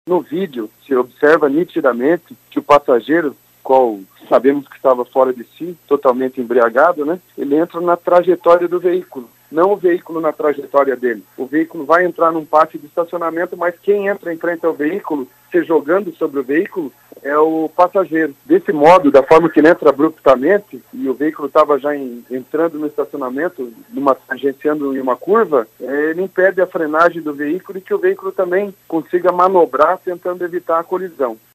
No vídeo, se observa nitidamente que o passageiro, qual sabemos que estava fora de si, totalmente embriagado, né? Ele entra na trajetória do veículo, não o veículo na trajetória dele. O veículo vai entrar num pátio de estacionamento, mas quem entra em frente ao veículo, se jogando sobre o veículo, é o passageiro. Desse modo, da forma que ele entra abruptamente, e o veículo estava já entrando no estacionamento, tangenciando em uma curva, ele impede a frenagem do veículo e que o veículo também consiga manobrar tentando evitar a colisão.